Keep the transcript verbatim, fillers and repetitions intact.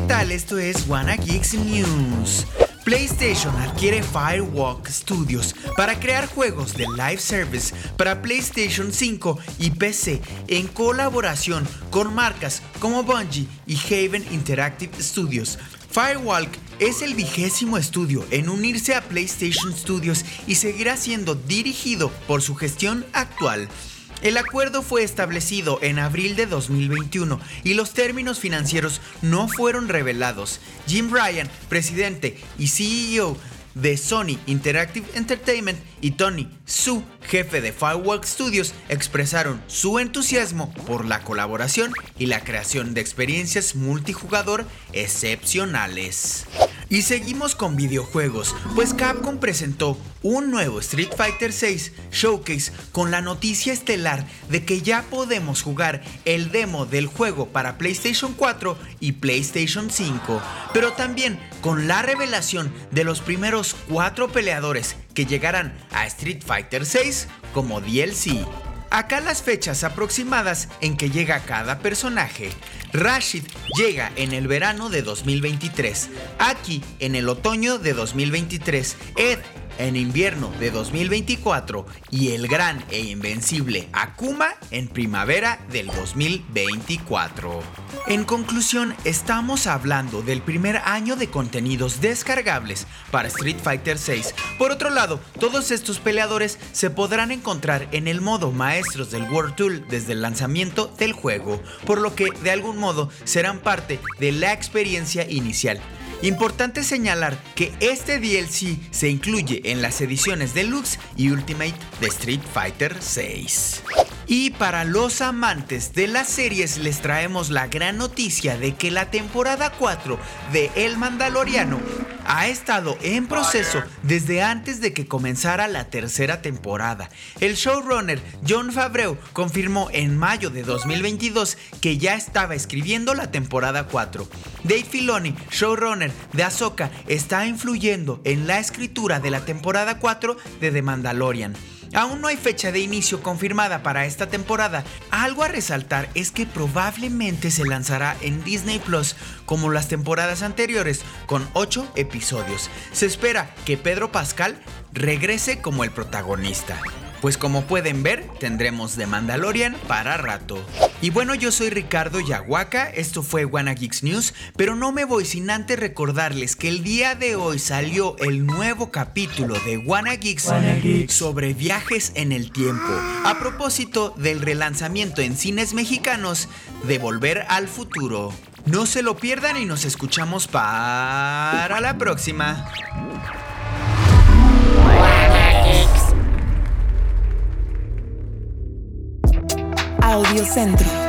tal? Esto es Wanna Geeks News. PlayStation adquiere Firewalk Studios para crear juegos de live service para PlayStation cinco y P C en colaboración con marcas como Bungie y Haven Interactive Studios. Firewalk es el vigésimo estudio en unirse a PlayStation Studios y seguirá siendo dirigido por su gestión actual. El acuerdo fue establecido en abril de dos mil veintiuno y los términos financieros no fueron revelados. Jim Ryan, presidente y C E O de Sony Interactive Entertainment, y Tony Hsu, jefe de Firewalk Studios, expresaron su entusiasmo por la colaboración y la creación de experiencias multijugador excepcionales. Y seguimos con videojuegos, pues Capcom presentó un nuevo Street Fighter seis Showcase con la noticia estelar de que ya podemos jugar el demo del juego para PlayStation cuatro y PlayStation cinco, pero también con la revelación de los primeros cuatro peleadores que llegarán a Street Fighter seis como D L C. Acá las fechas aproximadas en que llega cada personaje. Rashid llega en el verano de dos mil veintitrés, Aki en el otoño de dos mil veintitrés, Ed en invierno de dos mil veinticuatro y el gran e invencible Akuma en primavera del dos mil veinticuatro. En conclusión, estamos hablando del primer año de contenidos descargables para Street Fighter seis. Por otro lado, todos estos peleadores se podrán encontrar en el modo Maestros del World Tour desde el lanzamiento del juego, por lo que de algún modo serán parte de la experiencia inicial. Importante señalar que este D L C se incluye en las ediciones Deluxe y Ultimate de Street Fighter seis. Y para los amantes de las series les traemos la gran noticia de que la temporada cuatro de El Mandaloriano ha estado en proceso desde antes de que comenzara la tercera temporada. El showrunner Jon Favreau confirmó en mayo de dos mil veintidós que ya estaba escribiendo la temporada cuatro. Dave Filoni, showrunner de Ahsoka, está influyendo en la escritura de la temporada cuatro de The Mandalorian. Aún no hay fecha de inicio confirmada para esta temporada. Algo a resaltar es que probablemente se lanzará en Disney Plus como las temporadas anteriores, con ocho episodios. Se espera que Pedro Pascal regrese como el protagonista. Pues como pueden ver, tendremos The Mandalorian para rato. Y bueno, yo soy Ricardo Yahuaca, esto fue Wanna Geeks News, pero no me voy sin antes recordarles que el día de hoy salió el nuevo capítulo de Wanna Geeks, Wanna Geeks sobre viajes en el tiempo, a propósito del relanzamiento en cines mexicanos de Volver al Futuro. No se lo pierdan y nos escuchamos para la próxima. Audio Centro.